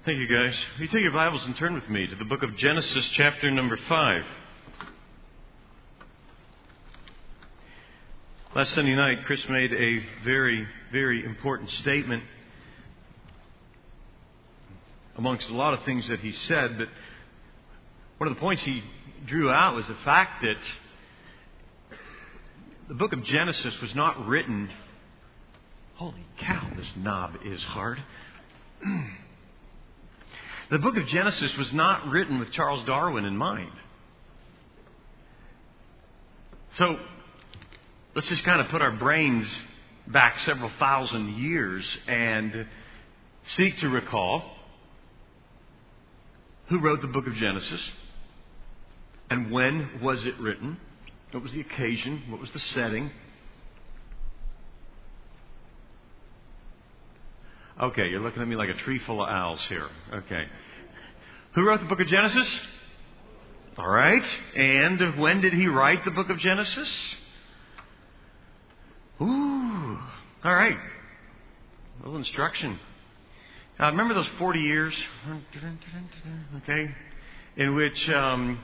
Thank you, guys. Will you take your Bibles and turn with me to the book of Genesis, chapter number 5. Last Sunday night, Chris made a very, very important statement amongst a lot of things that he said, but one of the points he drew out was the fact that the book of Genesis was not written... Holy cow, this knob is hard. The book of Genesis was not written with Charles Darwin in mind. So, let's just kind of put our brains back several thousand years and seek to recall who wrote the book of Genesis and when was it written, what was the occasion, what was the setting. Okay, you're looking at me like a tree full of owls here. Okay. Who wrote the book of Genesis? All right. And when did he write the book of Genesis? Ooh. All right. A little instruction. Remember those 40 years? Okay. In which the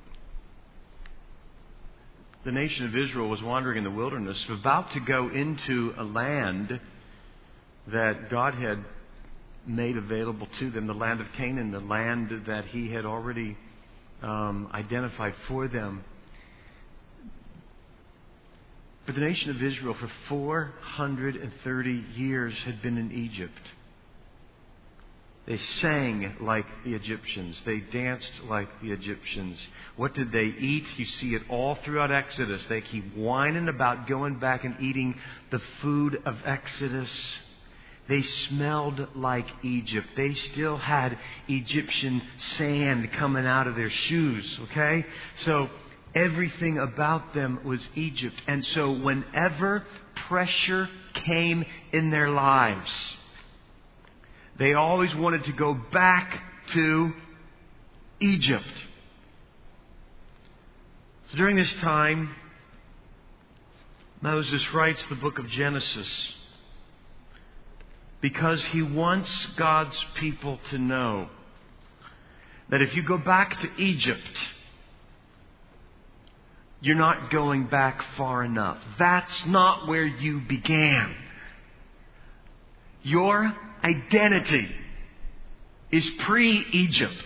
nation of Israel was wandering in the wilderness, about to go into a land that God had made available to them, the land of Canaan, the land that He had already identified for them. But the nation of Israel for 430 years had been in Egypt. They sang like the Egyptians. They danced like the Egyptians. What did they eat? You see it all throughout Exodus. They keep whining about going back and eating the food of Exodus. They smelled like Egypt. They still had Egyptian sand coming out of their shoes, okay? So everything about them was Egypt. And so whenever pressure came in their lives, they always wanted to go back to Egypt. So during this time, Moses writes the book of Genesis, because he wants God's people to know that if you go back to Egypt, you're not going back far enough. That's not where you began. Your identity is pre-Egypt.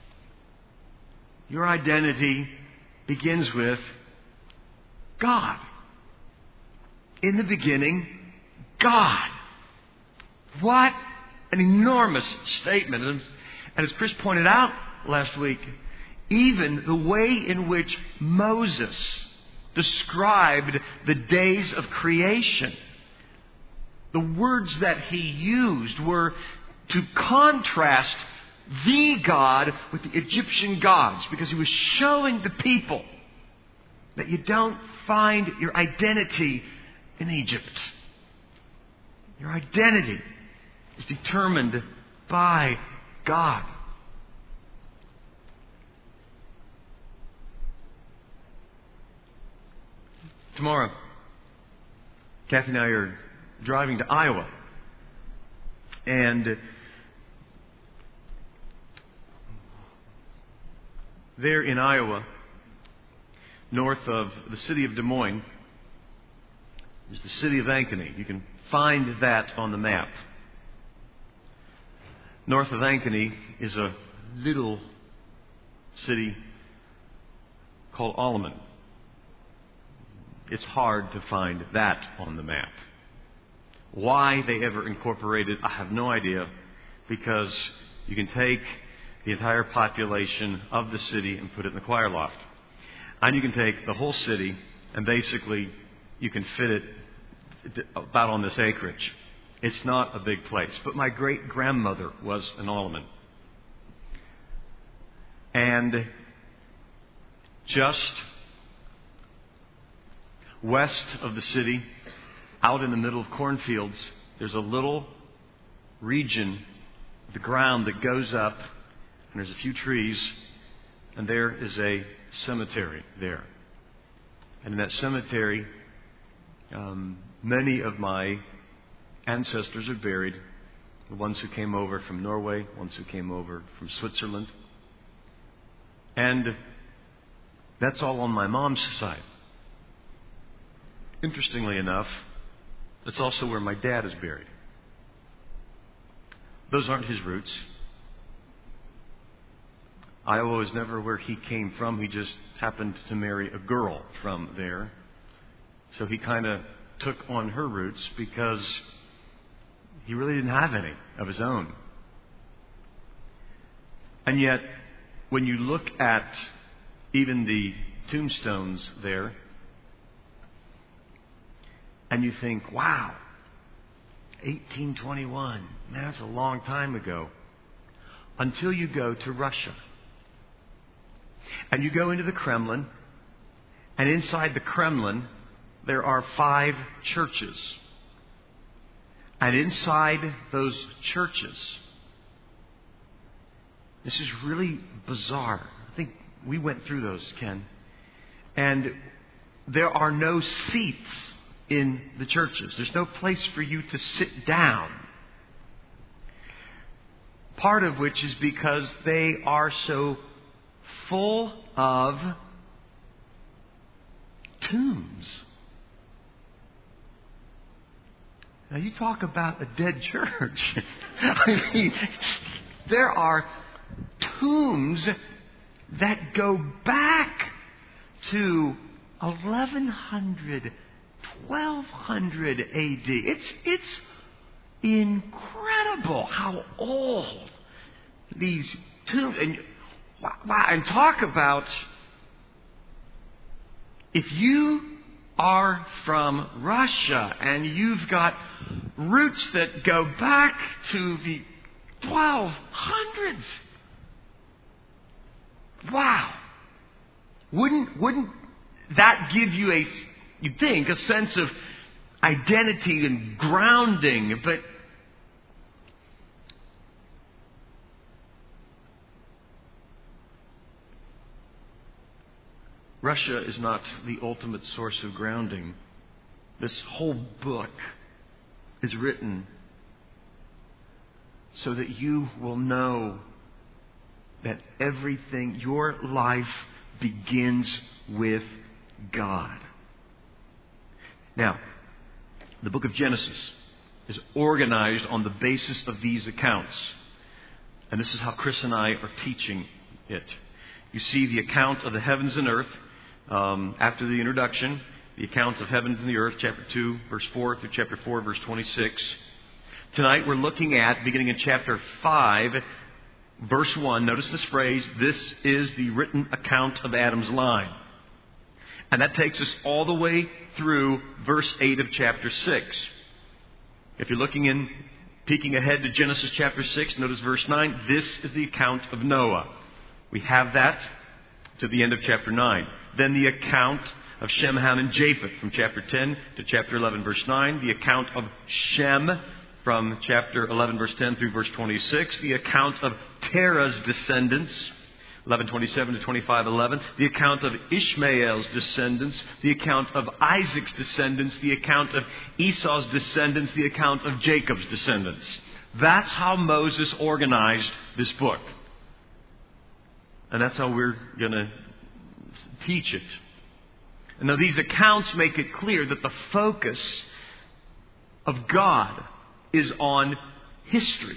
Your identity begins with God. In the beginning, God. What an enormous statement. And as Chris pointed out last week, even the way in which Moses described the days of creation, the words that he used were to contrast the God with the Egyptian gods, because he was showing the people that you don't find your identity in Egypt. Your identity is determined by God. Tomorrow, Kathy and I are driving to Iowa. And there in Iowa, north of the city of Des Moines, is the city of Ankeny. You can find that on the map. North of Ankeny is a little city called Alleman. It's hard to find that on the map. Why they ever incorporated, I have no idea, because you can take the entire population of the city and put it in the choir loft. And you can take the whole city and basically you can fit it about on this acreage. It's not a big place. But my great-grandmother was an Alleman. And just west of the city, out in the middle of cornfields, there's a little region of the ground that goes up, and there's a few trees, and there is a cemetery there. And in that cemetery, many of my ancestors are buried. The ones who came over from Norway, ones who came over from Switzerland. And that's all on my mom's side. Interestingly enough, that's also where my dad is buried. Those aren't his roots. Iowa was never where he came from. He just happened to marry a girl from there. So he kind of took on her roots because he really didn't have any of his own. And yet, when you look at even the tombstones there, and you think, wow, 1821, man, that's a long time ago. Until you go to Russia. And you go into the Kremlin, and inside the Kremlin, there are 5 churches. And inside those churches, this is really bizarre. I think we went through those, Ken. And there are no seats in the churches. There's no place for you to sit down. Part of which is because they are so full of tombs. Now you talk about a dead church. I mean, there are tombs that go back to 1100, 1200 AD. It's incredible how old these tombs. And talk about, if you are from Russia and you've got roots that go back to the 1200s. Wow. Wouldn't that give you you'd think, a sense of identity and grounding? But Russia is not the ultimate source of grounding. This whole book is written so that you will know that everything, your life begins with God. Now, the book of Genesis is organized on the basis of these accounts. And this is how Chris and I are teaching it. You see the account of the heavens and earth after the introduction, the accounts of heavens and the earth, chapter 2, verse 4 through chapter 4, verse 26. Tonight we're looking at, beginning in chapter 5, verse 1, notice this phrase, this is the written account of Adam's line. And that takes us all the way through verse 8 of chapter 6. If you're peeking ahead to Genesis chapter 6, notice verse 9, this is the account of Noah. We have that to the end of chapter 9. Then the account of Shem, Ham, and Japheth from chapter 10 to chapter 11, verse 9. The account of Shem from chapter 11, verse 10 through verse 26. The account of Terah's descendants, 11:27 to 25:11. The account of Ishmael's descendants. The account of Isaac's descendants. The account of Esau's descendants. The account of Jacob's descendants. That's how Moses organized this book. And that's how we're going to teach it. And now these accounts make it clear that the focus of God is on history.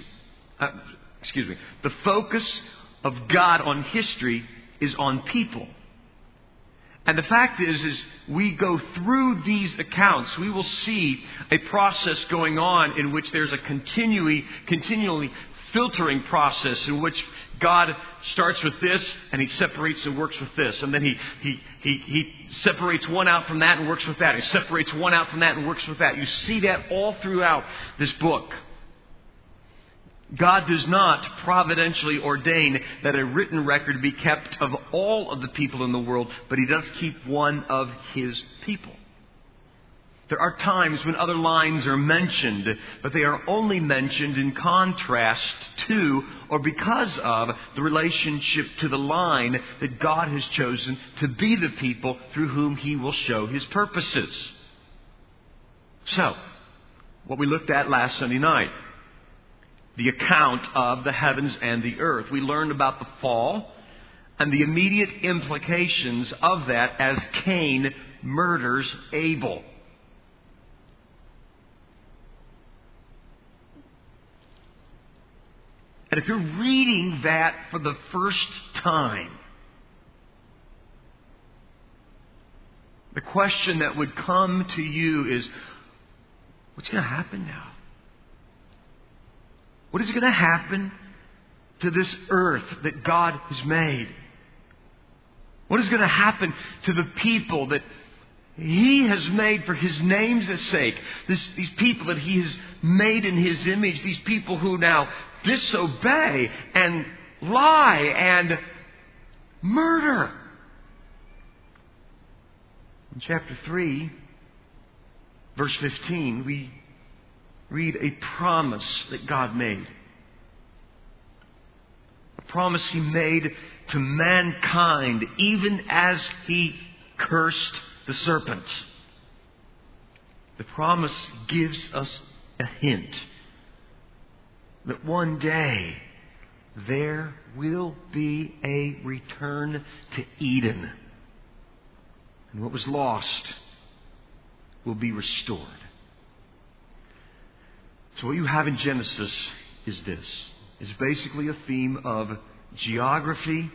The focus of God on history is on people. And the fact is we go through these accounts, we will see a process going on in which there's a continually filtering process in which God starts with this and He separates and works with this. And then He separates one out from that and works with that. He separates one out from that and works with that. You see that all throughout this book. God does not providentially ordain that a written record be kept of all of the people in the world, but He does keep one of His people. There are times when other lines are mentioned, but they are only mentioned in contrast to or because of the relationship to the line that God has chosen to be the people through whom He will show His purposes. So, what we looked at last Sunday night, the account of the heavens and the earth. We learned about the fall and the immediate implications of that as Cain murders Abel. And if you're reading that for the first time, the question that would come to you is, what's going to happen now? What is going to happen to this earth that God has made? What is going to happen to the people that He has made for His name's sake? These people that He has made in His image, these people who now disobey and lie and murder. In chapter 3, verse 15, we read a promise that God made. A promise He made to mankind, even as He cursed the serpent. The promise gives us a hint that one day there will be a return to Eden. And what was lost will be restored. So what you have in Genesis is this. It's basically a theme of geography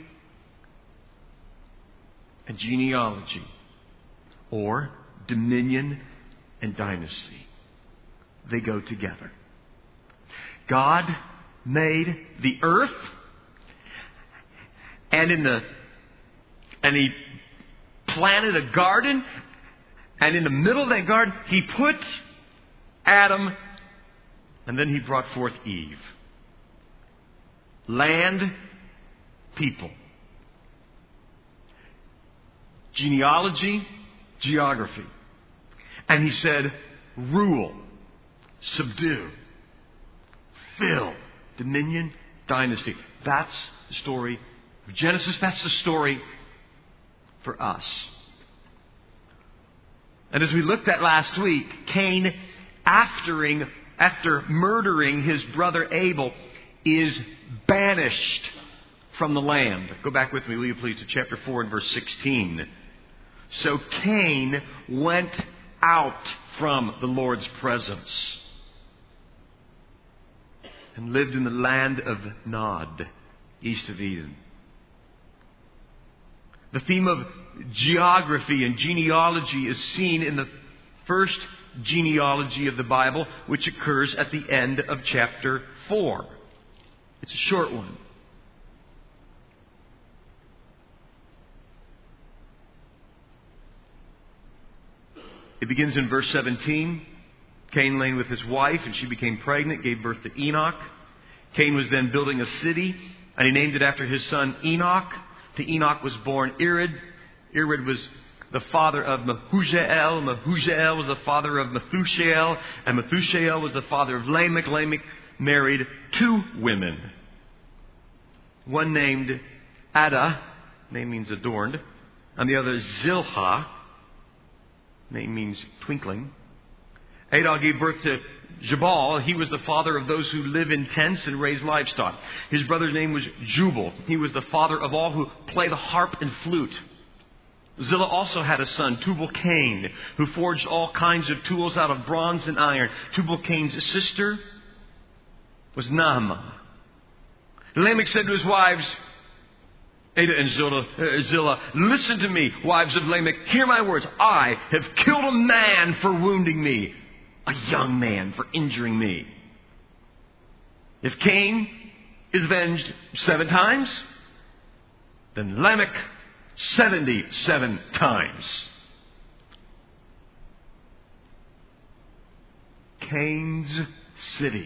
and genealogy, or dominion and dynasty. They go together. God made the earth, and He planted a garden, and in the middle of that garden He put Adam, and then He brought forth Eve. Land, people. Genealogy, geography. And He said, rule, subdue, fill, dominion, dynasty. That's the story of Genesis. That's the story for us. And as we looked at last week, Cain, after murdering his brother Abel, is banished from the land. Go back with me, will you please, to chapter 4 and verse 16. So Cain went out from the Lord's presence and lived in the land of Nod, east of Eden. The theme of geography and genealogy is seen in the first genealogy of the Bible, which occurs at the end of chapter 4. It's a short one. It begins in verse 17. Cain lay with his wife, and she became pregnant, gave birth to Enoch. Cain was then building a city, and he named it after his son Enoch. To Enoch was born Irad. Irad was the father of Mehujael. Mehujael was the father of Methushael. And Methushael was the father of Lamech. Lamech married two women. One named Ada, name means adorned. And the other Zilpah, name means twinkling. Ada gave birth to Jabal. He was the father of those who live in tents and raise livestock. His brother's name was Jubal. He was the father of all who play the harp and flute. Zillah also had a son, Tubal-Cain, who forged all kinds of tools out of bronze and iron. Tubal-Cain's sister was Naamah. Lamech said to his wives, Ada and Zillah, listen to me, wives of Lamech. Hear my words. I have killed a man for wounding me, a young man for injuring me. If Cain is avenged 7 times, then Lamech 77 times. Cain's city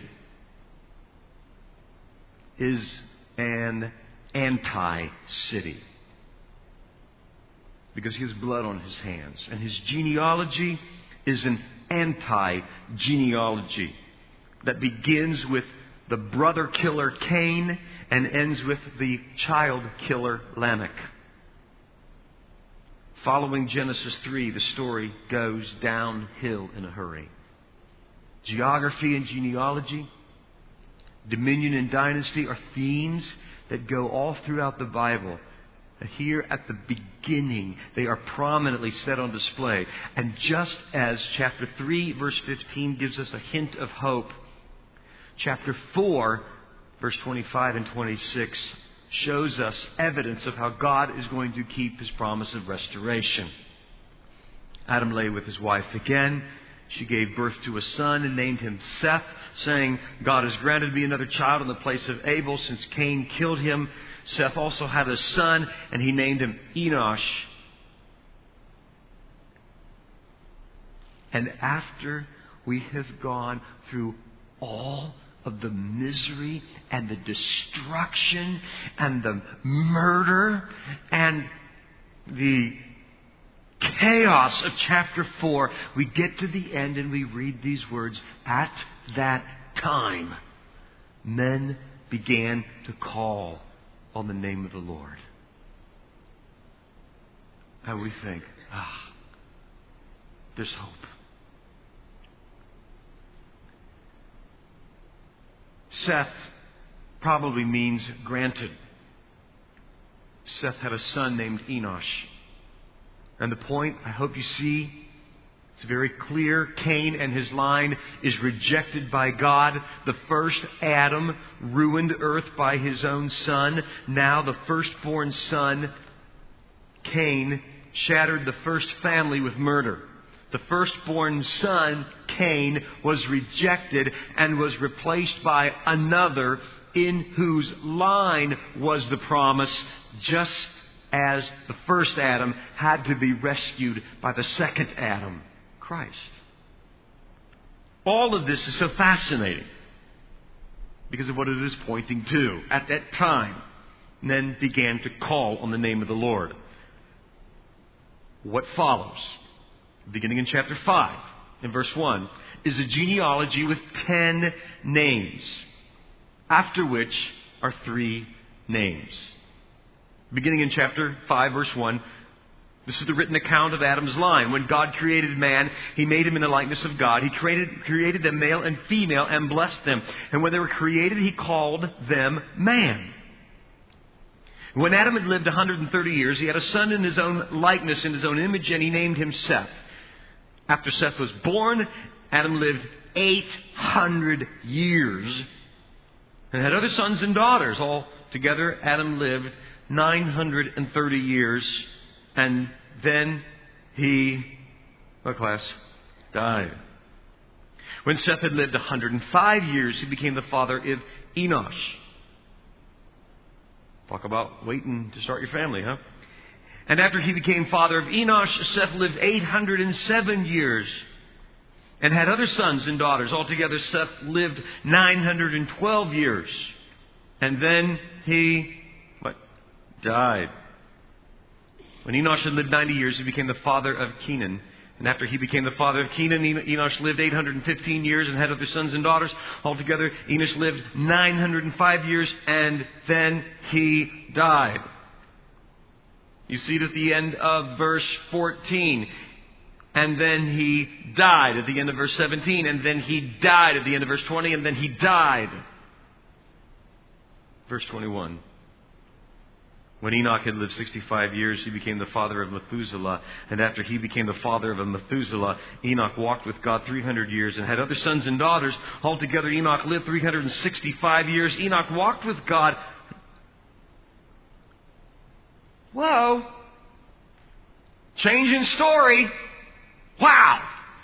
is an anti-city because he has blood on his hands, and his genealogy is an anti-genealogy that begins with the brother killer Cain and ends with the child killer Lamech. Following Genesis 3, the story goes downhill in a hurry. Geography and genealogy, Dominion and dynasty are themes that go all throughout the Bible. Here at the beginning, they are prominently set on display. And just as chapter 3, verse 15 gives us a hint of hope, chapter 4, verse 25 and 26 shows us evidence of how God is going to keep His promise of restoration. Adam lay with his wife again. She gave birth to a son and named him Seth, saying, God has granted me another child in the place of Abel, since Cain killed him. Seth also had a son, and he named him Enosh. And after we have gone through all of the misery and the destruction and the murder and the chaos of chapter 4, we get to the end and we read these words. At that time, men began to call on the name of the Lord. And we think, there's hope. Seth probably means granted. Seth had a son named Enosh. And the point, I hope you see, it's very clear. Cain and his line is rejected by God. The first Adam ruined earth by his own son. Now the firstborn son, Cain, shattered the first family with murder. The firstborn son, Cain, was rejected and was replaced by another in whose line was the promise, just as the first Adam had to be rescued by the second Adam, Christ. All of this is so fascinating because of what it is pointing to. At that time, men began to call on the name of the Lord. What follows, beginning in chapter 5, in verse 1, is a genealogy with 10 names, after which are 3 names. Beginning in chapter 5, verse 1, this is the written account of Adam's line. When God created man, He made him in the likeness of God. He created them male and female and blessed them. And when they were created, He called them man. When Adam had lived 130 years, he had a son in his own likeness, in his own image, and he named him Seth. After Seth was born, Adam lived 800 years and had other sons and daughters. Altogether, Adam lived 930 years, and then he, died. When Seth had lived 105 years, he became the father of Enosh. Talk about waiting to start your family, huh? And after he became father of Enosh, Seth lived 807 years and had other sons and daughters. Altogether, Seth lived 912 years. And then he died. When Enosh had lived 90 years, he became the father of Kenan. And after he became the father of Kenan, Enosh lived 815 years and had other sons and daughters. Altogether, Enosh lived 905 years, and then he died. You see it at the end of verse 14. And then he died at the end of verse 17. And then he died at the end of verse 20. And then he died. Verse 21. When Enoch had lived 65 years, he became the father of Methuselah. And after he became the father of Methuselah, Enoch walked with God 300 years and had other sons and daughters. Altogether, Enoch lived 365 years. Enoch walked with God. Whoa. Change in story. Wow.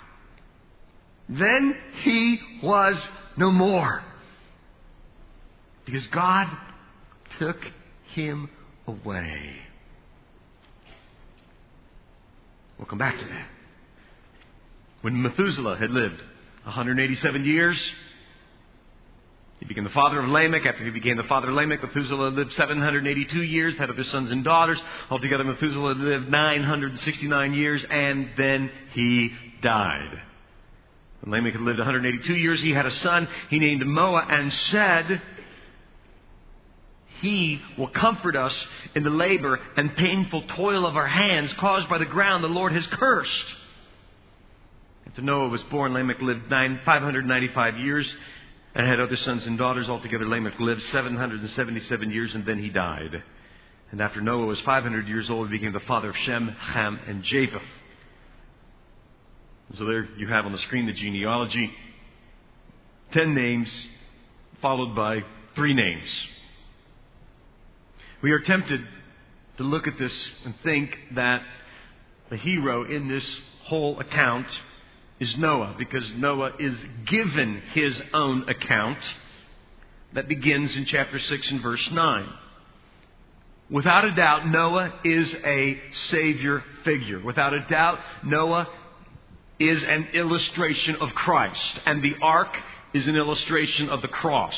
Then he was no more, because God took him away. We'll come back to that. When Methuselah had lived 187 years, he became the father of Lamech. After he became the father of Lamech, Methuselah lived 782 years, had other sons and daughters. Altogether, Methuselah lived 969 years, and then he died. When Lamech had lived 182 years, he had a son. He named him Noah and said, He will comfort us in the labor and painful toil of our hands caused by the ground the Lord has cursed. After Noah was born, Lamech lived 595 years and had other sons and daughters. Altogether Lamech lived 777 years, and then he died. And after Noah was 500 years old, he became the father of Shem, Ham, and Japheth. So there you have on the screen the genealogy. 10 names, followed by 3 names. We are tempted to look at this and think that the hero in this whole account is Noah, because Noah is given his own account that begins in chapter 6 and verse 9. Without a doubt, Noah is a Savior figure. Without a doubt, Noah is an illustration of Christ, and the ark is an illustration of the cross.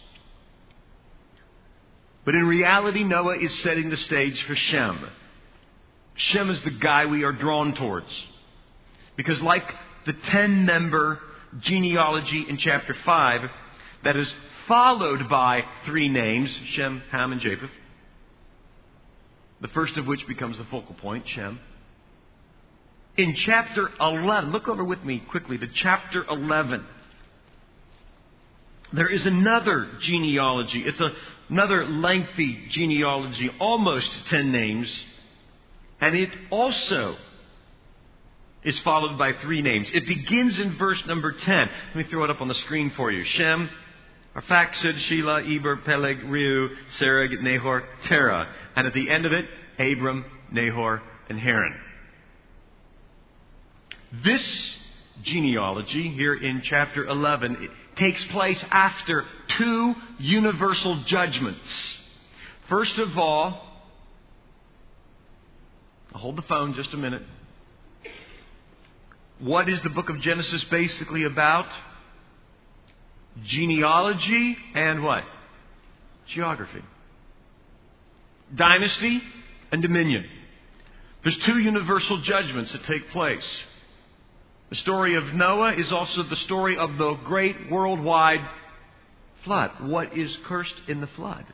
But in reality, Noah is setting the stage for Shem. Shem is the guy we are drawn towards. Because like the 10-member genealogy in chapter 5, that is followed by 3 names, Shem, Ham, and Japheth, the first of which becomes the focal point, Shem. In chapter 11, look over with me quickly to chapter 11. There is another genealogy. It's another lengthy genealogy, almost 10 names. And it also is followed by 3 names. It begins in verse number 10. Let me throw it up on the screen for you. Shem, Arphaxad, Shelah, Eber, Peleg, Reu, Sereg, Nahor, Terah. And at the end of it, Abram, Nahor, and Haran. This genealogy here in chapter 11 takes place after 2 universal judgments. First of all, I'll hold the phone just a minute. What is the book of Genesis basically about? Genealogy and what? Geography. Dynasty and dominion. There's 2 universal judgments that take place. The story of Noah is also the story of the great worldwide flood. What is cursed in the flood?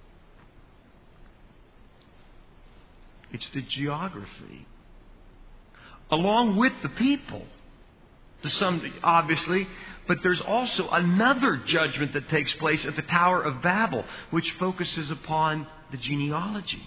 It's the geography. Along with the people. To some, obviously. But there's also another judgment that takes place at the Tower of Babel, which focuses upon the genealogy.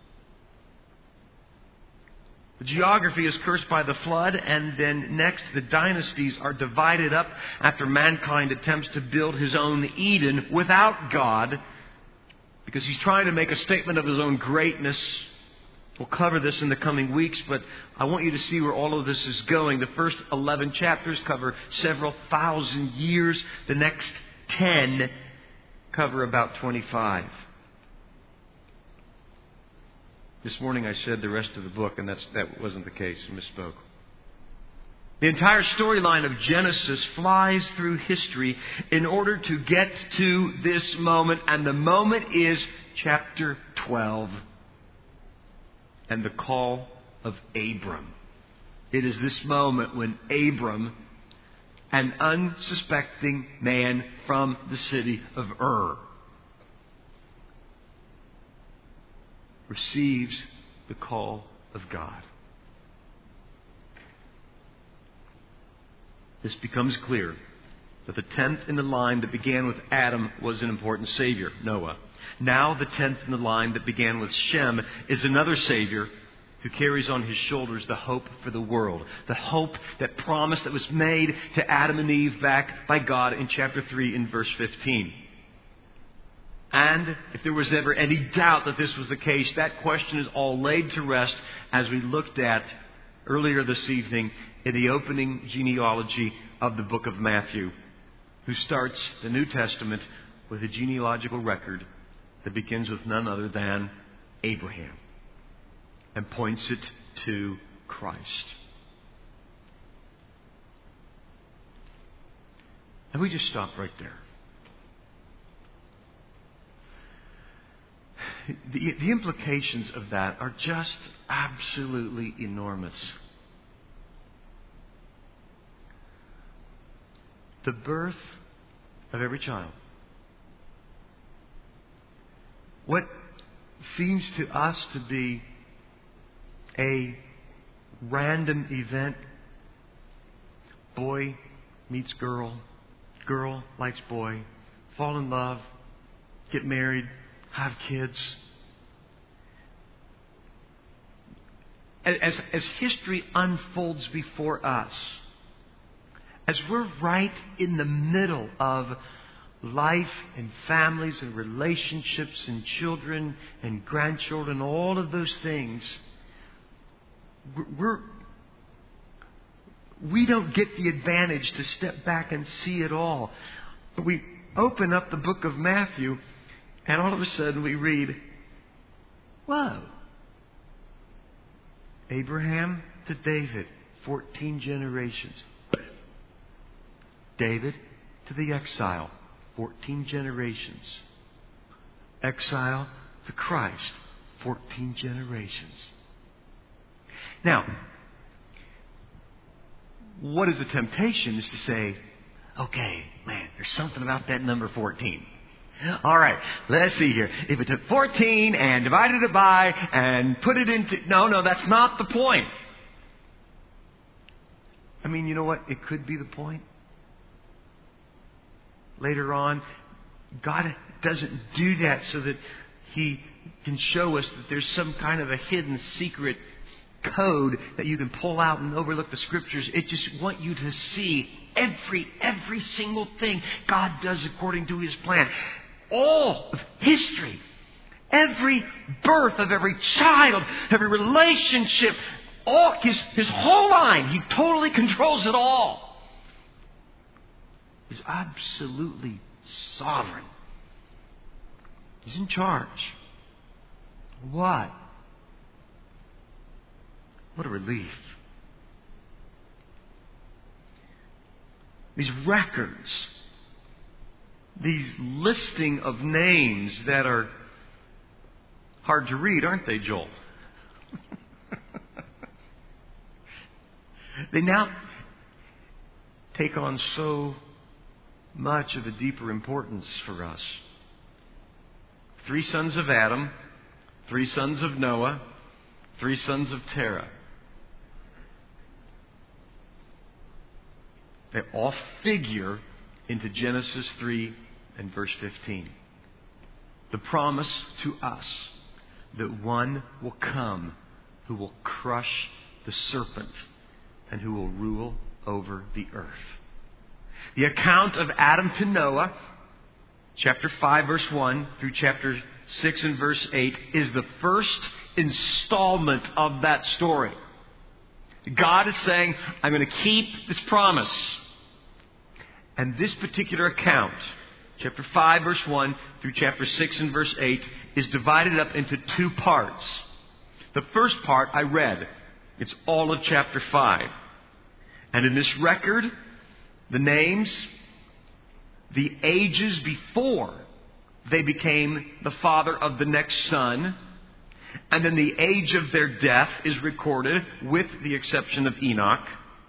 The geography is cursed by the flood, and then next the dynasties are divided up after mankind attempts to build his own Eden without God, because he's trying to make a statement of his own greatness. We'll cover this in the coming weeks, but I want you to see where all of this is going. The first 11 chapters cover several thousand years. The next 10 cover about 25. This morning I said the rest of the book, and that wasn't the case. I misspoke. The entire storyline of Genesis flies through history in order to get to this moment, and the moment is chapter 12 and the call of Abram. It is this moment when Abram, an unsuspecting man from the city of Ur, receives the call of God. This becomes clear that the 10th in the line that began with Adam was an important Savior, Noah. Now the 10th in the line that began with Shem is another Savior who carries on his shoulders the hope for the world. The hope, that promise that was made to Adam and Eve back by God in chapter 3 in verse 15. And if there was ever any doubt that this was the case, that question is all laid to rest as we looked at earlier this evening in the opening genealogy of the book of Matthew, who starts the New Testament with a genealogical record that begins with none other than Abraham and points it to Christ. And we just stop right there. The implications of that are just absolutely enormous. The birth of every child. What seems to us to be a random event, boy meets girl, girl, likes boy, fall in love, get married, have kids. As history unfolds before us, as we're right in the middle of life and families and relationships and children and grandchildren, all of those things, we don't get the advantage to step back and see it all. But we open up the book of Matthew, and all of a sudden we read, whoa, Abraham to David, 14 generations. David to the exile, 14 generations. Exile to Christ, 14 generations. Now, what is the temptation is to say, okay, man, there's something about that number 14. All right, let's see here. If it took 14 and divided it by and put it into... No, that's not the point. I mean, you know what? It could be the point. Later on, God doesn't do that so that He can show us that there's some kind of a hidden secret code that you can pull out and overlook the Scriptures. It just wants you to see every single thing God does according to His plan. All of history, every birth of every child, every relationship, all His whole line, He totally controls it all. He's absolutely sovereign. He's in charge. What a relief. These records, these listing of names that are hard to read, aren't they, Joel? They now take on so much of a deeper importance for us. 3 sons of Adam, 3 sons of Noah, 3 sons of Terah. They all figure into Genesis 3 and verse 15. The promise to us that one will come who will crush the serpent and who will rule over the earth. The account of Adam to Noah, chapter 5 verse 1 through chapter 6 and verse 8, is the first installment of that story. God is saying, I'm going to keep this promise. And this particular account, chapter 5 verse 1 through chapter 6 and verse 8, is divided up into 2 parts. The first part I read. It's all of chapter 5. And in this record, the names, the ages before they became the father of the next son, and then the age of their death is recorded with the exception of Enoch.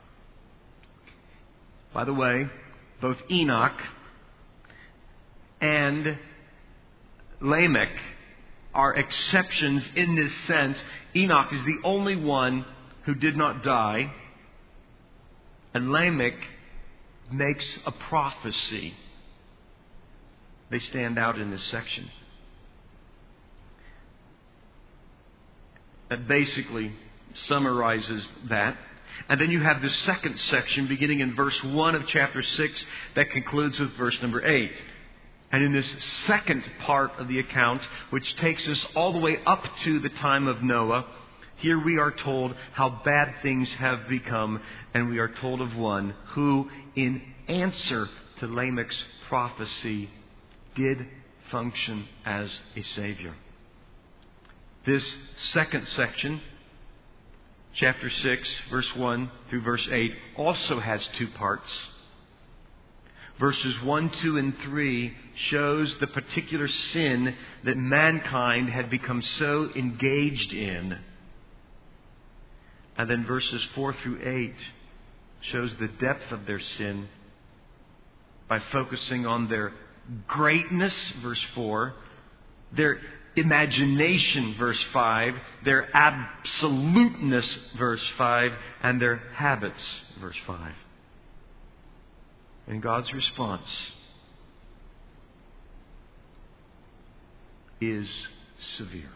By the way, both Enoch and Lamech are exceptions in this sense. Enoch is the only one who did not die, and Lamech makes a prophecy. They stand out in this section. That basically summarizes that. And then you have the second section beginning in verse 1 of chapter 6 that concludes with verse number 8. And in this second part of the account, which takes us all the way up to the time of Noah, here we are told how bad things have become, and we are told of one who, in answer to Lamech's prophecy, did function as a Savior. This second section, chapter 6, verse 1 through verse 8, also has 2 parts. Verses 1, 2, and 3 shows the particular sin that mankind had become so engaged in. And then verses 4 through 8 shows the depth of their sin by focusing on their greatness, verse 4, their imagination, verse 5, their absoluteness, verse 5, and their habits, verse 5. And God's response is severe.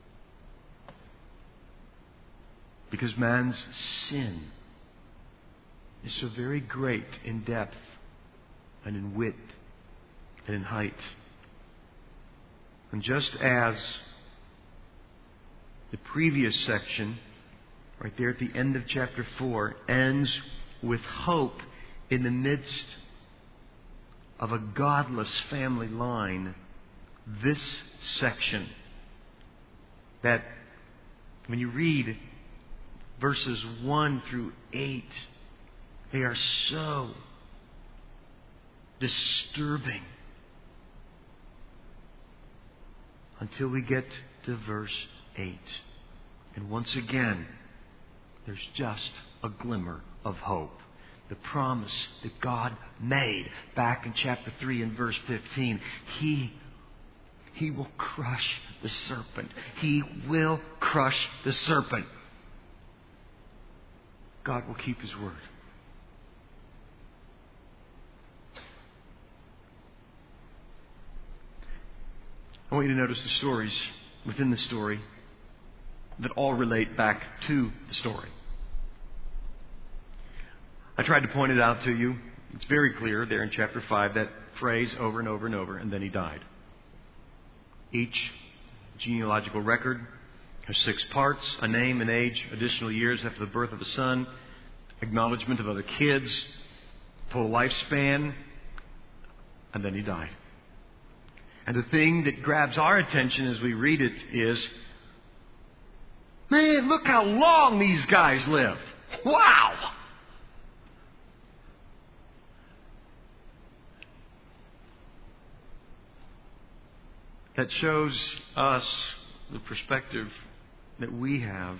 Because man's sin is so very great in depth and in width and in height. And just as the previous section, right there at the end of chapter 4, ends with hope in the midst of a godless family line, this section, that when you read verses 1 through 8, they are so disturbing until we get to verse 8. And once again, there's just a glimmer of hope. The promise that God made back in chapter 3 and verse 15. He will crush the serpent. He will crush the serpent. God will keep His word. I want you to notice the stories within the story that all relate back to the story. I tried to point it out to you. It's very clear there in chapter 5, that phrase over and over and over, and then he died. Each genealogical record has 6 parts: a name, an age, additional years after the birth of a son, acknowledgement of other kids, total lifespan, and then he died. And the thing that grabs our attention as we read it is, man, look how long these guys lived. Wow! That shows us the perspective that we have.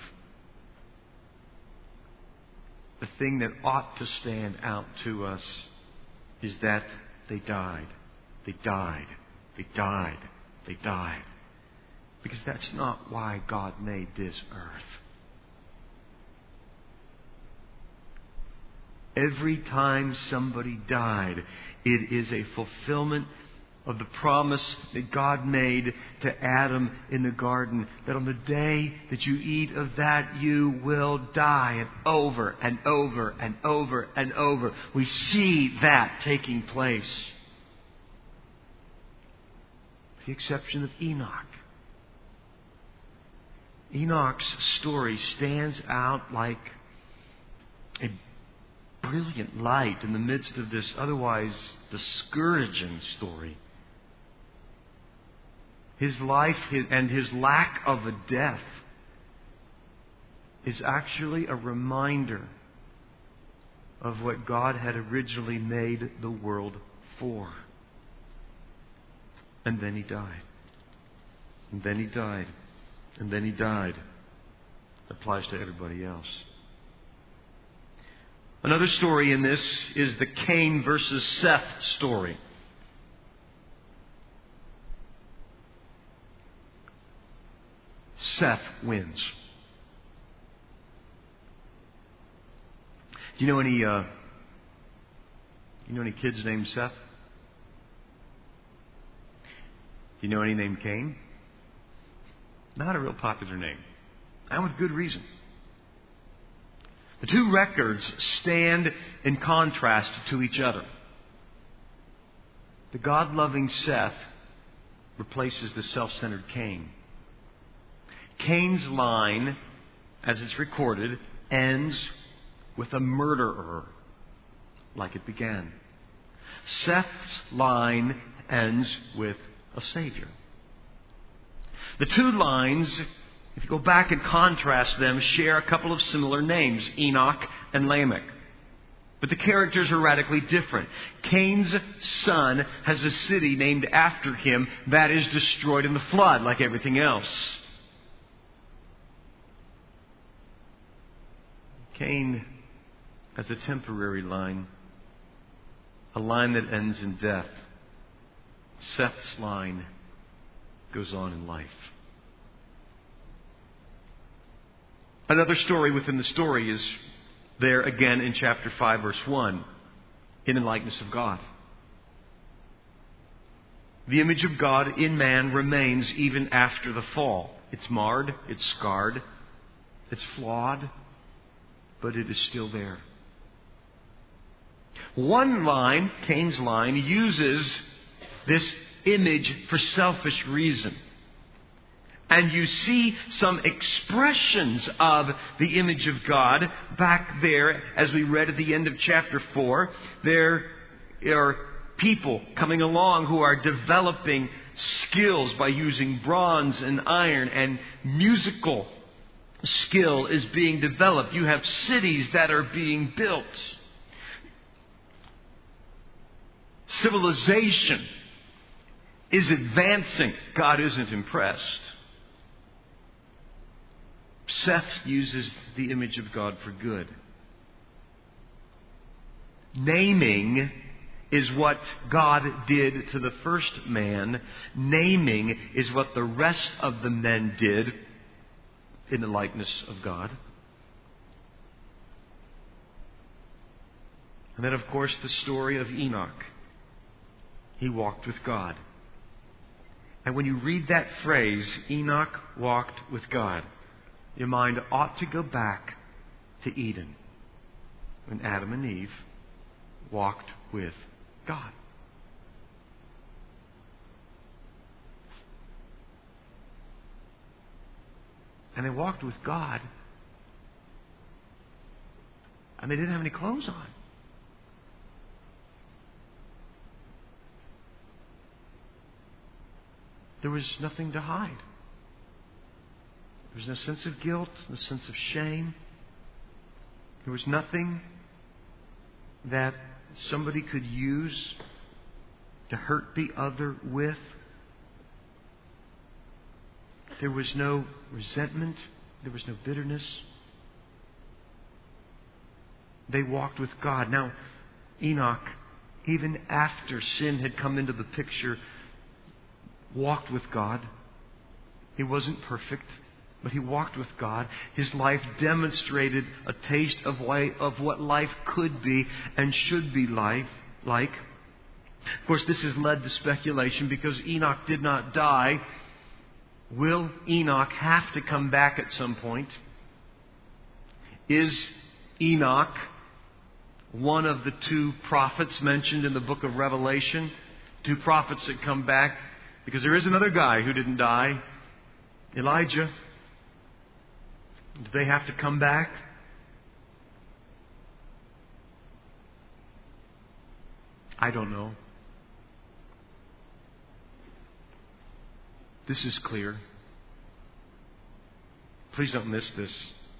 The thing that ought to stand out to us is that they died. They died. They died. They died. Because that's not why God made this earth. Every time somebody died, it is a fulfillment of the promise that God made to Adam in the garden, that on the day that you eat of that, you will die. And over and over and over and over, we see that taking place. With the exception of Enoch. Enoch's story stands out like a brilliant light in the midst of this otherwise discouraging story. His life and his lack of a death is actually a reminder of what God had originally made the world for. And then he died. And then he died. And then he died. Applies to everybody else. Another story in this is the Cain versus Seth story. Seth wins. Do you know any kids named Seth? Do you know any named Cain? Not a real popular name. And with good reason. The two records stand in contrast to each other. The God-loving Seth replaces the self-centered Cain. Cain's line, as it's recorded, ends with a murderer, like it began. Seth's line ends with a Savior. The two lines, if you go back and contrast them, share a couple of similar names, Enoch and Lamech. But the characters are radically different. Cain's son has a city named after him that is destroyed in the flood, like everything else. Cain has a temporary line, a line that ends in death. Seth's line goes on in life. Another story within the story is there again in chapter 5, verse 1. in the likeness of God. The image of God in man remains even after the fall. It's marred, it's scarred, it's flawed, but it is still there. One line, Cain's line, uses this image for selfish reason. And you see some expressions of the image of God back there, as we read at the end of chapter 4. There are people coming along who are developing skills by using bronze and iron, and musical skill is being developed. You have cities that are being built. Civilization is advancing. God isn't impressed. Seth uses the image of God for good. Naming is what God did to the first man. Naming is what the rest of the men did in the likeness of God. And then, of course, the story of Enoch. He walked with God. And when you read that phrase, Enoch walked with God, your mind ought to go back to Eden, when Adam and Eve walked with God. And they walked with God, and they didn't have any clothes on. There was nothing to hide. There was no sense of guilt, no sense of shame. There was nothing that somebody could use to hurt the other with. There was no resentment. There was no bitterness. They walked with God. Now, Enoch, even after sin had come into the picture, walked with God. He wasn't perfect, but he walked with God. His life demonstrated a taste of what life could be and should be like. Of course, this has led to speculation because Enoch did not die. Will Enoch have to come back at some point? Is Enoch one of the two prophets mentioned in the book of Revelation? Two prophets that come back? Because there is another guy who didn't die, Elijah. Do they have to come back? I don't know. This is clear. Please don't miss this.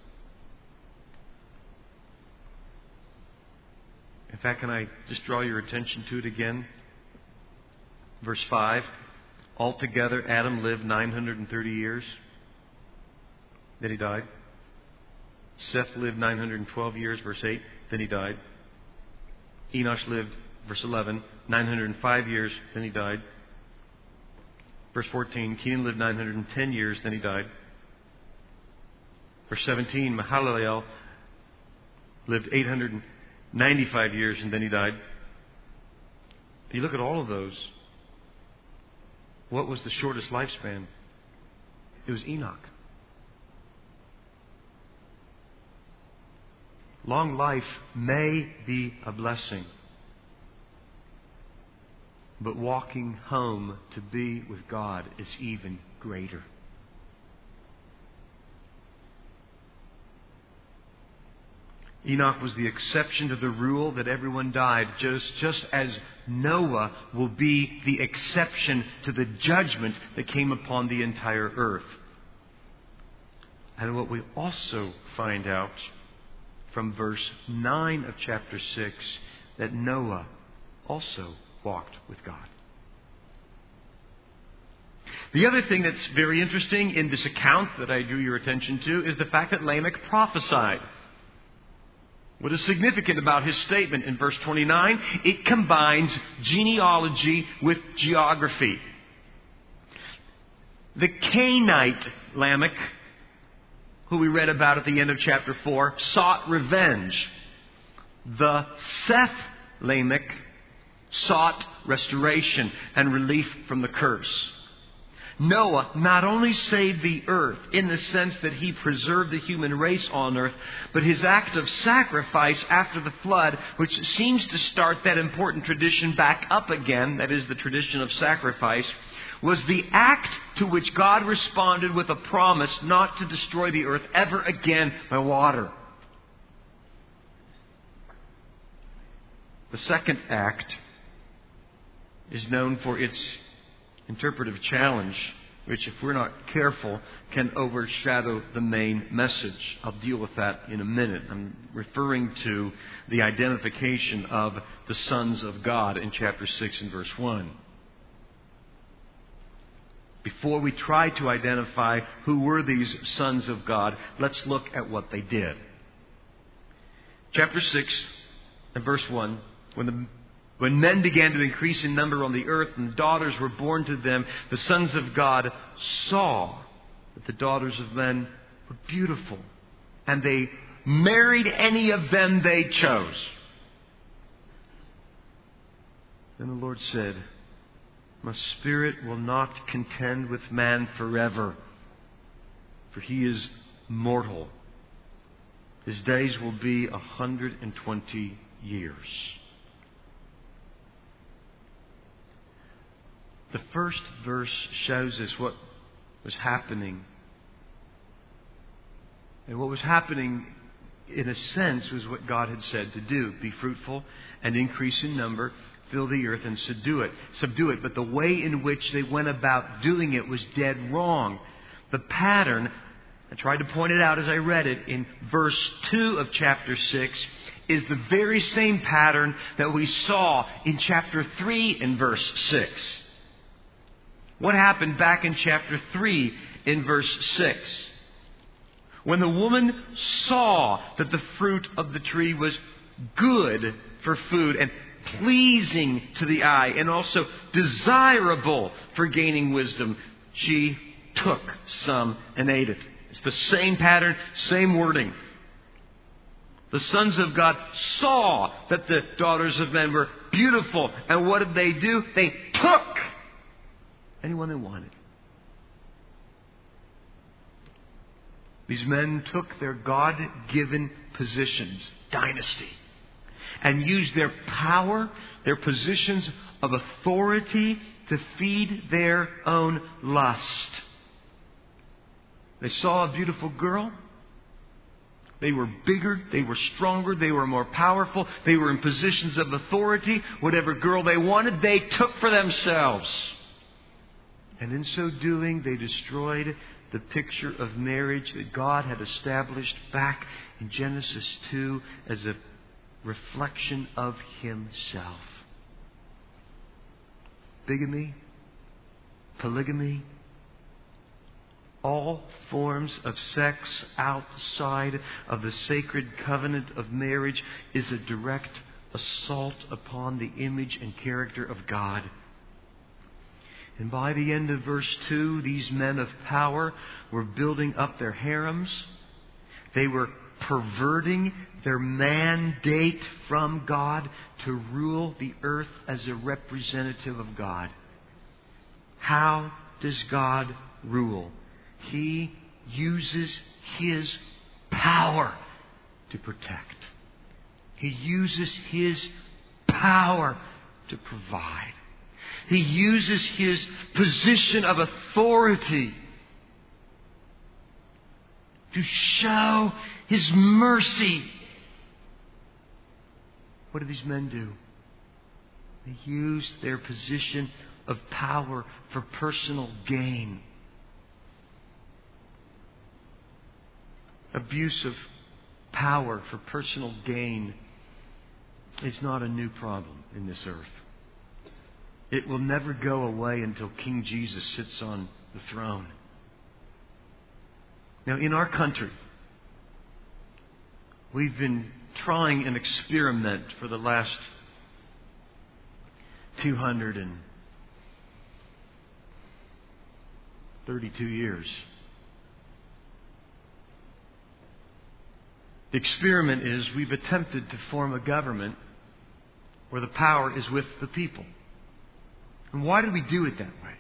In fact, can I just draw your attention to it again? Verse 5. Altogether, Adam lived 930 years. Then he died. Seth lived 912 years, verse 8. Then he died. Enosh lived, verse 11, 905 years. Then he died. Verse 14, Kenan lived 910 years. Then he died. Verse 17, Mahalalel lived 895 years, and then he died. You look at all of those. What was the shortest lifespan? It was Enoch. Long life may be a blessing, but walking home to be with God is even greater. Enoch was the exception to the rule that everyone died, just as Noah will be the exception to the judgment that came upon the entire earth. And what we also find out from verse 9 of chapter 6, that Noah also walked with God. The other thing that's very interesting in this account that I drew your attention to is the fact that Lamech prophesied. What is significant about his statement in verse 29? It combines genealogy with geography. The Canaanite Lamech, who we read about at the end of chapter 4, sought revenge. The Seth Lamech, sought restoration and relief from the curse. Noah not only saved the earth in the sense that he preserved the human race on earth, but his act of sacrifice after the flood, which seems to start that important tradition back up again, that is the tradition of sacrifice, was the act to which God responded with a promise not to destroy the earth ever again by water. The second act is known for its interpretive challenge, which, if we're not careful, can overshadow the main message. I'll deal with that in a minute. I'm referring to the identification of the sons of God in chapter 6 and verse 1. Before we try to identify who were these sons of God, let's look at what they did. Chapter 6 and verse 1, when men began to increase in number on the earth and daughters were born to them, the sons of God saw that the daughters of men were beautiful, and they married any of them they chose. Then the Lord said, "My spirit will not contend with man forever, for he is mortal. His days will be 120 years." The first verse shows us what was happening. And what was happening, in a sense, was what God had said to do. Be fruitful and increase in number, fill the earth and subdue it. But the way in which they went about doing it was dead wrong. The pattern, I tried to point it out as I read it, in verse 2 of chapter 6, is the very same pattern that we saw in chapter 3 and verse 6. What happened back in chapter 3 in verse 6? When the woman saw that the fruit of the tree was good for food and pleasing to the eye and also desirable for gaining wisdom, she took some and ate it. It's the same pattern, same wording. The sons of God saw that the daughters of men were beautiful. And what did they do? They took anyone they wanted. These men took their God-given positions, dynasty, and used their power, their positions of authority to feed their own lust. They saw a beautiful girl. They were bigger, they were stronger, they were more powerful, they were in positions of authority. Whatever girl they wanted, they took for themselves. And in so doing, they destroyed the picture of marriage that God had established back in Genesis 2 as a reflection of Himself. Bigamy, polygamy, all forms of sex outside of the sacred covenant of marriage is a direct assault upon the image and character of God. And by the end of verse 2, these men of power were building up their harems. They were perverting their mandate from God to rule the earth as a representative of God. How does God rule? He uses His power to protect. He uses His power to provide. He uses His position of authority to show His mercy. What do these men do? They use their position of power for personal gain. Abuse of power for personal gain is not a new problem in this earth. It will never go away until King Jesus sits on the throne. Now, in our country, we've been trying an experiment for the last 232 years. The experiment is we've attempted to form a government where the power is with the people. And why do we do it that way?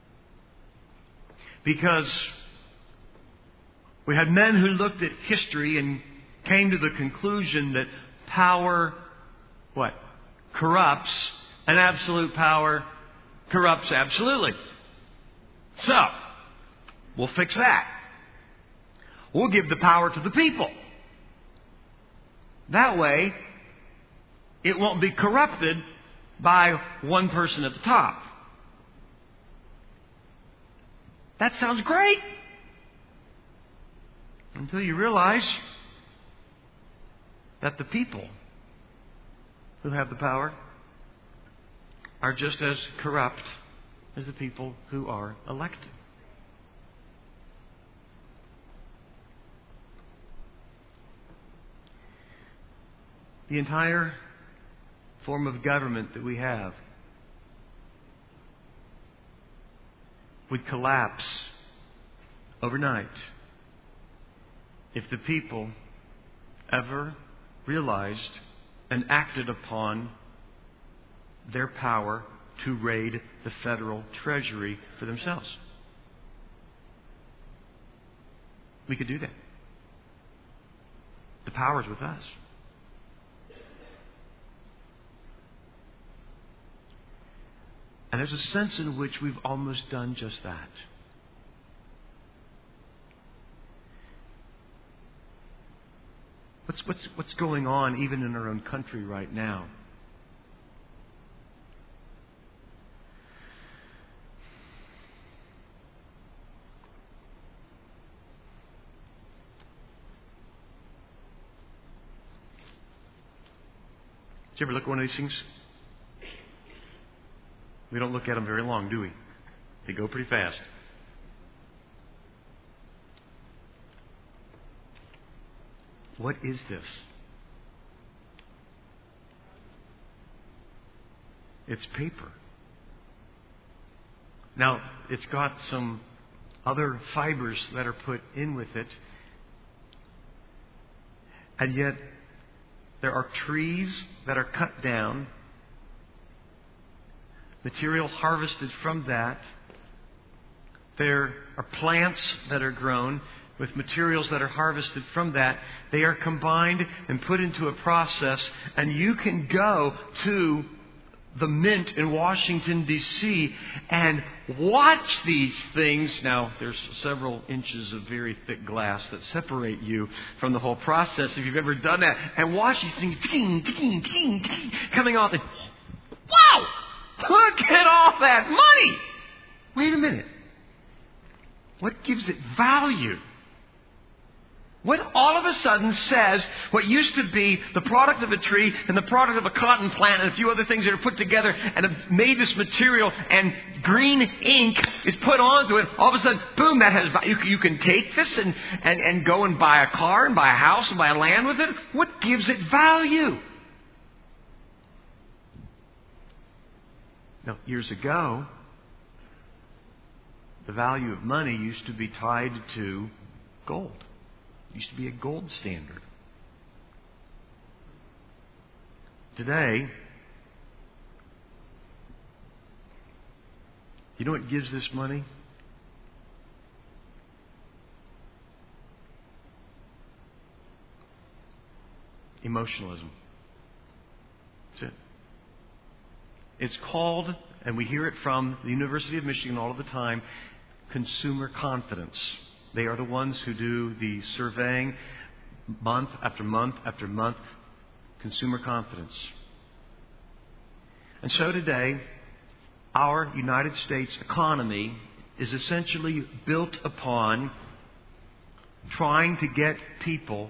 Because we had men who looked at history and came to the conclusion that power, what? Corrupts, and absolute power corrupts absolutely. So, we'll fix that. We'll give the power to the people. That way, it won't be corrupted by one person at the top. That sounds great. Until you realize that the people who have the power are just as corrupt as the people who are elected. The entire form of government that we have would collapse overnight if the people ever realized and acted upon their power to raid the federal treasury for themselves. We could do that. The power's with us. And there's a sense in which we've almost done just that. What's going on even in our own country right now? Did you ever look at one of these things? We don't look at them very long, do we? They go pretty fast. What is this? It's paper. Now, it's got some other fibers that are put in with it. And yet, there are trees that are cut down, material harvested from that. There are plants that are grown with materials that are harvested from that. They are combined and put into a process, and you can go to the Mint in Washington, D.C. and watch these things. Now, there's several inches of very thick glass that separate you from the whole process, if you've ever done that, and watch these things coming off. And, wow! Look at all that money! Wait a minute. What gives it value? What all of a sudden says what used to be the product of a tree and the product of a cotton plant and a few other things that are put together and have made this material, and green ink is put onto it, all of a sudden, boom, that has value. You can take this and go and buy a car and buy a house and buy a land with it. What gives it value? Now, years ago, the value of money used to be tied to gold. It used to be a gold standard. Today, you know what gives this money? Emotionalism. That's it. It's called, and we hear it from the University of Michigan all of the time, consumer confidence. They are the ones who do the surveying month after month after month. Consumer confidence. And so today, our United States economy is essentially built upon trying to get people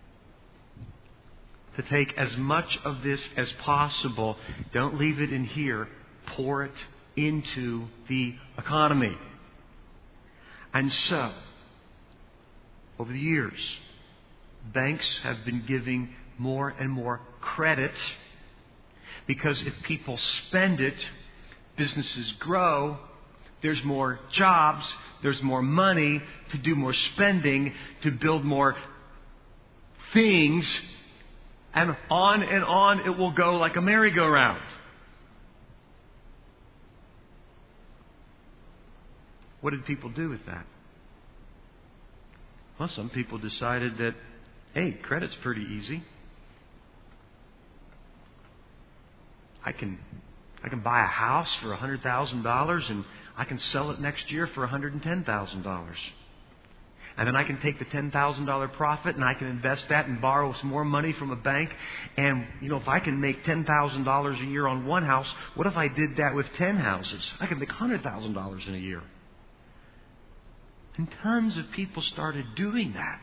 to take as much of this as possible. Don't leave it in here. Pour it into the economy. And so, over the years, banks have been giving more and more credit because if people spend it, businesses grow, there's more jobs, there's more money to do more spending, to build more things, And on it will go like a merry-go-round. What did people do with that? Well, some people decided that, hey, credit's pretty easy. I can buy a house for $100,000 and I can sell it next year for $110,000. And then I can take the $10,000 profit and I can invest that and borrow some more money from a bank. And, if I can make $10,000 a year on one house, what if I did that with 10 houses? I could make $100,000 in a year. And tons of people started doing that.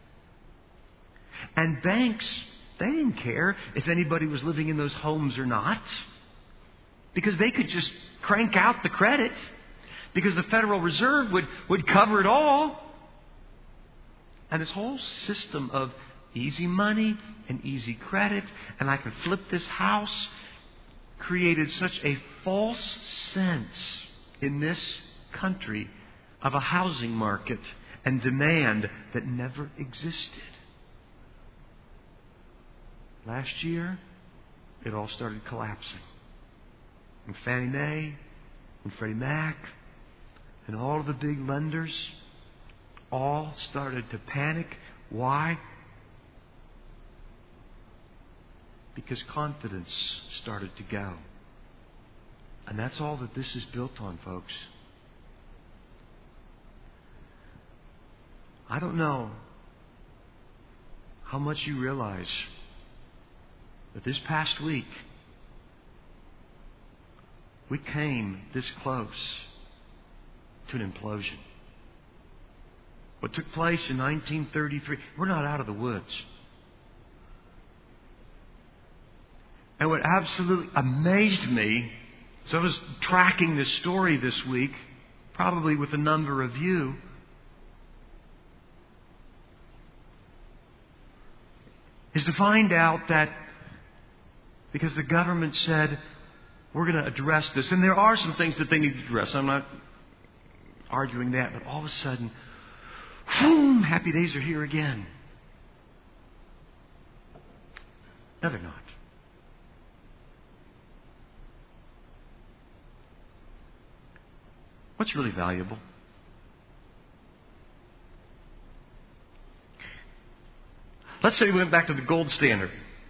And banks, they didn't care if anybody was living in those homes or not. Because they could just crank out the credit. Because the Federal Reserve would cover it all. And this whole system of easy money and easy credit, and I can flip this house, created such a false sense in this country of a housing market and demand that never existed. Last year, it all started collapsing. And Fannie Mae and Freddie Mac and all of the big lenders all started to panic. Why? Because confidence started to go. And that's all that this is built on, folks. I don't know how much you realize that this past week we came this close to an implosion. What took place in 1933, we're not out of the woods. And what absolutely amazed me, so I was tracking this story this week, probably with a number of you, is to find out that because the government said, we're going to address this, and there are some things that they need to address. I'm not arguing that, but all of a sudden, boom, happy days are here again. No, they're not. What's really valuable? Let's say we went back to the gold standard.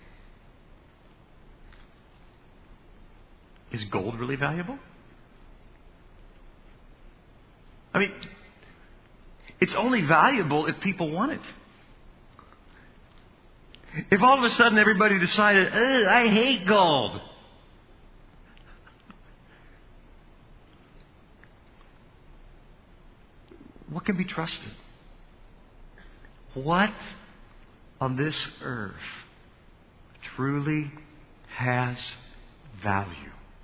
Is gold really valuable? I mean, it's only valuable if people want it. If all of a sudden everybody decided, I hate gold. What can be trusted? What on this earth truly has value?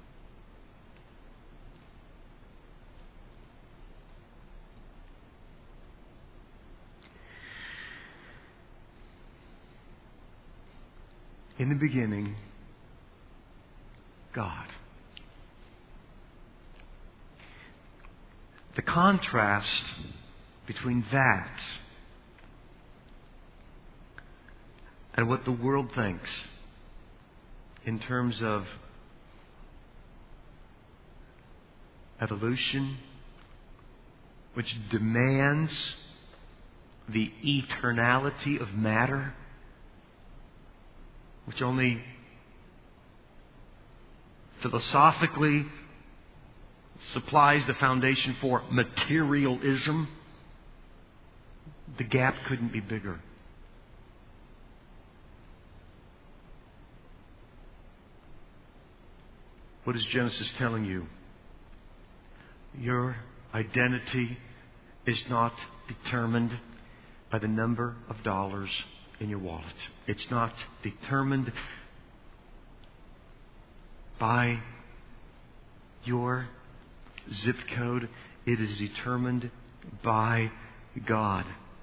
In the beginning, God. The contrast between that and what the world thinks in terms of evolution, which demands the eternality of matter, which only philosophically supplies the foundation for materialism. The gap couldn't be bigger. What is Genesis telling you? Your identity is not determined by the number of dollars in your wallet. It's not determined by your zip code. It is determined by God.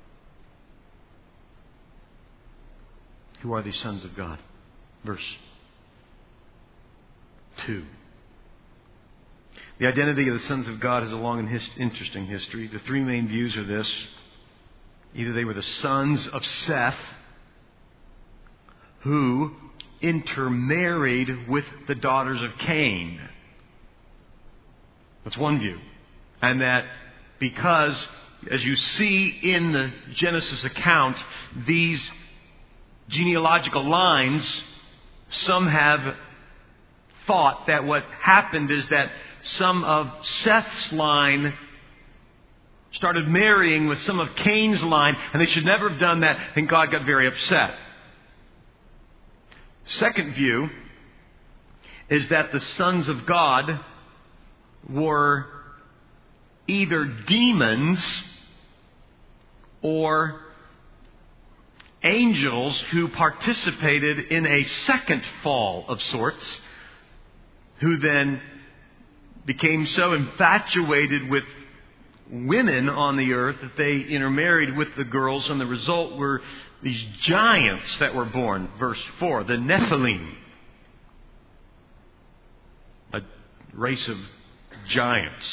Who are these sons of God? Verse 2. The identity of the sons of God has a long and interesting history. The three main views are this. Either they were the sons of Seth, who intermarried with the daughters of Cain. That's one view. And that because, as you see in the Genesis account, these genealogical lines, some have thought that what happened is that some of Seth's line started marrying with some of Cain's line, and they should never have done that, and God got very upset. Second view is that the sons of God were either demons or angels who participated in a second fall of sorts, who then became so infatuated with women on the earth that they intermarried with the girls, and the result were these giants that were born. Verse 4, the Nephilim, a race of giants.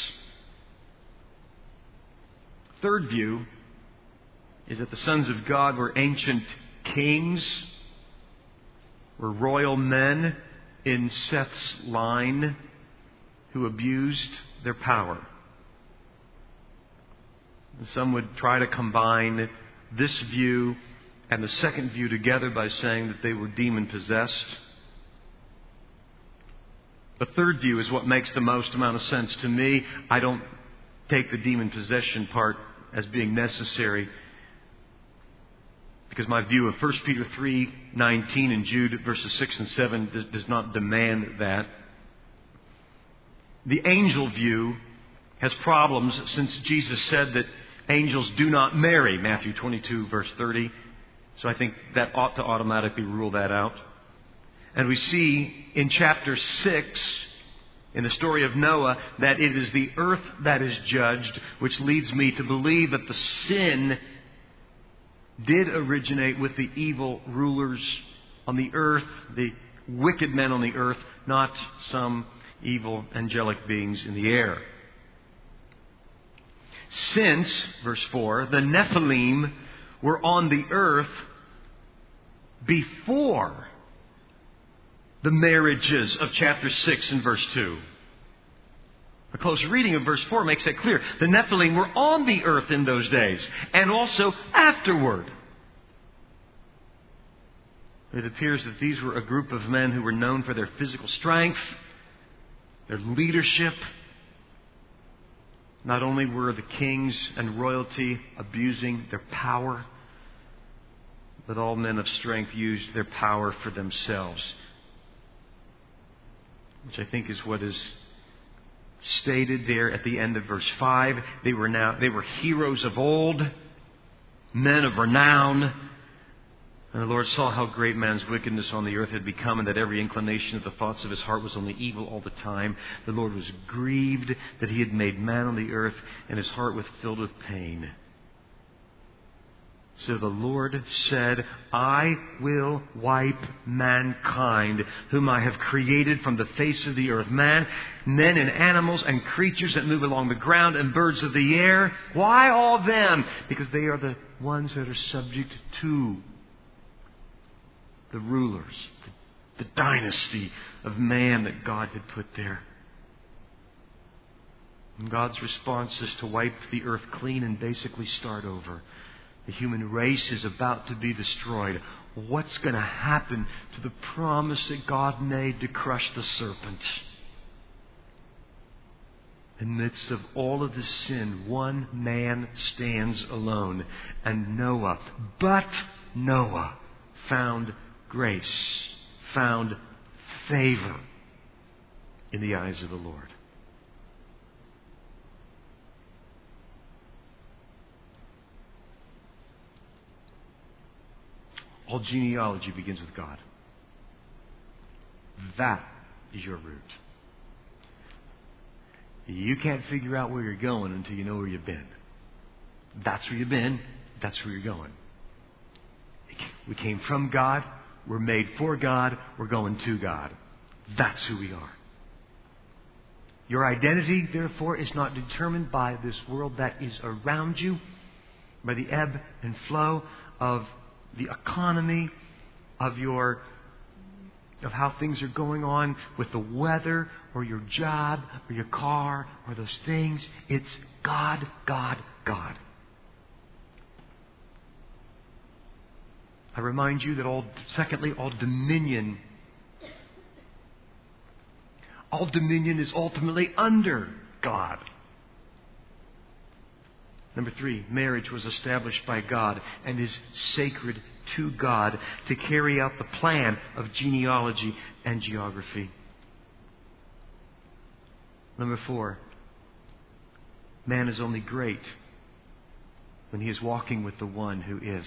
Third view is that the sons of God were ancient kings, were royal men in Seth's line who abused their power. And some would try to combine this view and the second view together by saying that they were demon-possessed. The third view is what makes the most amount of sense to me. I don't take the demon-possession part as being necessary, because my view of 1 Peter 3:19 and Jude verses 6 and 7 does not demand that. The angel view has problems, since Jesus said that angels do not marry, Matthew 22 verse 30. So I think that ought to automatically rule that out. And we see in chapter 6, in the story of Noah, that it is the earth that is judged, which leads me to believe that the sin did originate with the evil rulers on the earth, the wicked men on the earth, not some evil angelic beings in the air. Since, verse 4, the Nephilim were on the earth before the marriages of chapter 6 and verse 2. A close reading of verse 4 makes that clear. The Nephilim were on the earth in those days, and also afterward. It appears that these were a group of men who were known for their physical strength, their leadership. Not only were the kings and royalty abusing their power, but all men of strength used their power for themselves, which I think is what is stated there at the end of verse 5. They were heroes of old, men of renown. And the Lord saw how great man's wickedness on the earth had become, and that every inclination of the thoughts of his heart was only evil all the time. The Lord was grieved that he had made man on the earth, and his heart was filled with pain. So the Lord said, I will wipe mankind, whom I have created from the face of the earth. Men and animals and creatures that move along the ground and birds of the air. Why all them? Because they are the ones that are subject to the rulers, the dynasty of man that God had put there. And God's response is to wipe the earth clean and basically start over. The human race is about to be destroyed. What's going to happen to the promise that God made to crush the serpent? In the midst of all of this sin, one man stands alone. And Noah, but Noah, found grace, found favor in the eyes of the Lord. All genealogy begins with God. That is your root. You can't figure out where you're going until you know where you've been. That's where you've been. That's where you're going. We came from God. We're made for God. We're going to God. That's who we are. Your identity, therefore, is not determined by this world that is around you, by the ebb and flow of the economy, of how things are going on with the weather or your job or your car or those things. It's God, God, God. I remind you that all dominion is ultimately under God. Number 3, marriage was established by God and is sacred to God to carry out the plan of genealogy and geography. Number 4, man is only great when he is walking with the one who is.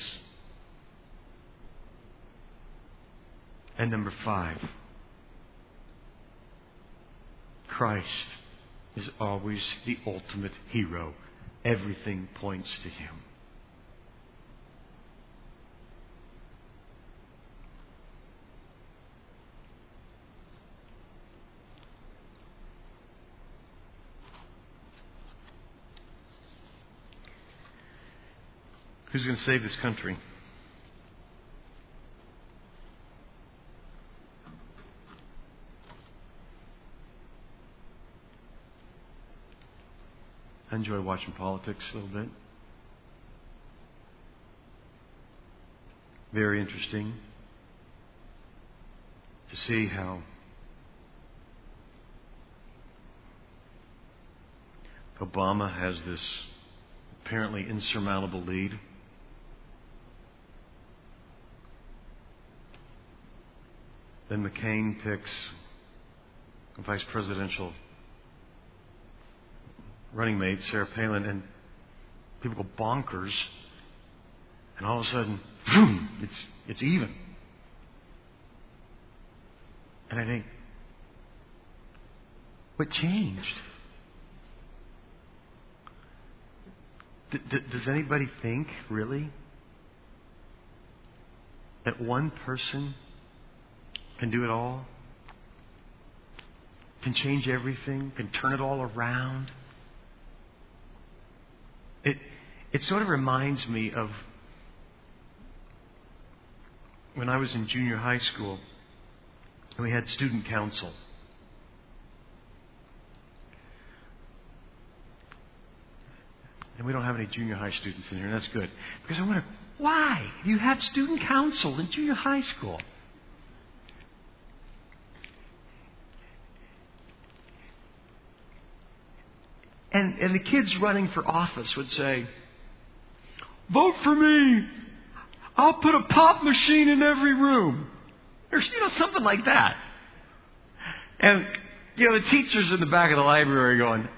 And number 5, Christ is always the ultimate hero. Everything points to Him. Who's going to save this country? I enjoy watching politics a little bit. Very interesting to see how Obama has this apparently insurmountable lead. Then McCain picks a vice presidential running mate, Sarah Palin, and people go bonkers, and all of a sudden, boom, it's even. And I think, what changed? Does anybody think, really, that one person can do it all? Can change everything? Can turn it all around? It sort of reminds me of when I was in junior high school and we had student council. And we don't have any junior high students in here, and that's good. Because I wonder, why do you have student council in junior high school? And the kids running for office would say, vote for me. I'll put a pop machine in every room. Or, something like that. And, the teachers in the back of the library going,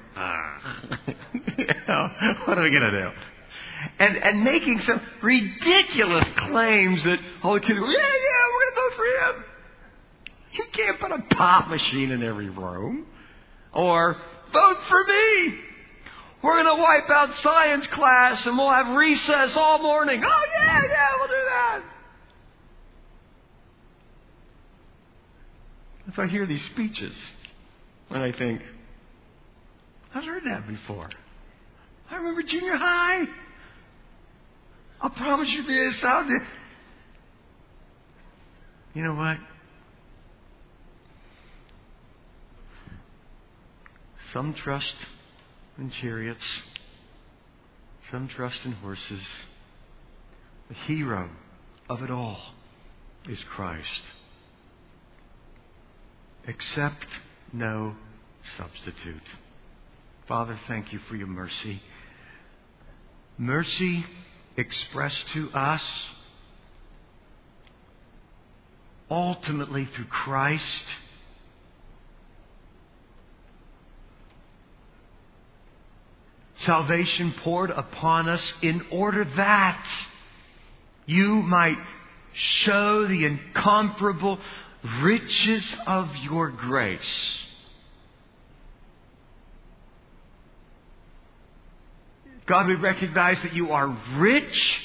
what are we going to do? And making some ridiculous claims that all the kids go, yeah, we're going to vote for him. You can't put a pop machine in every room. Or, vote for me. We're going to wipe out science class and we'll have recess all morning. Oh, yeah, we'll do that. So I hear these speeches and I think, I've heard that before. I remember junior high. I'll promise you this. I'll do. You know what? Some trust in chariots. Some trust in horses. The hero of it all is Christ. Accept no substitute. Father, thank you for your mercy. Mercy expressed to us ultimately through Christ. Salvation poured upon us in order that you might show the incomparable riches of your grace. God, we recognize that you are rich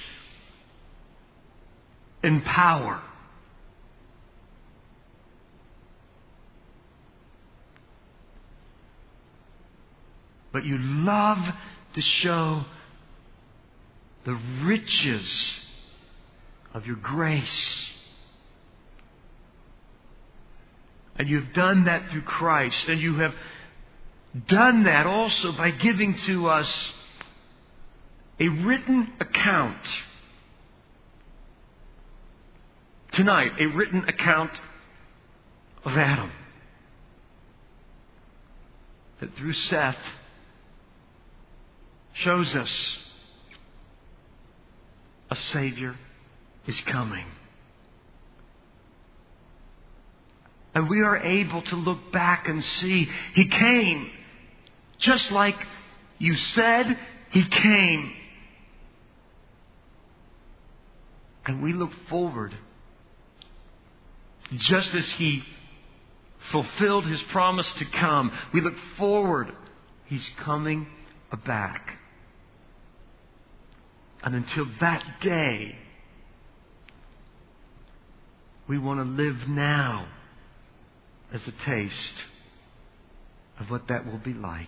in power. But you love to show the riches of your grace And you've done that through Christ. And you have done that also by giving to us a written account. Tonight, a written account of Adam. That through Seth shows us a Savior is coming. And we are able to look back and see He came. Just like you said, He came. And we look forward. Just as He fulfilled His promise to come, we look forward. He's coming back. And until that day, we want to live now as a taste of what that will be like.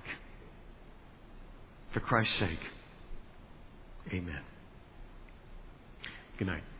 For Christ's sake. Amen. Good night.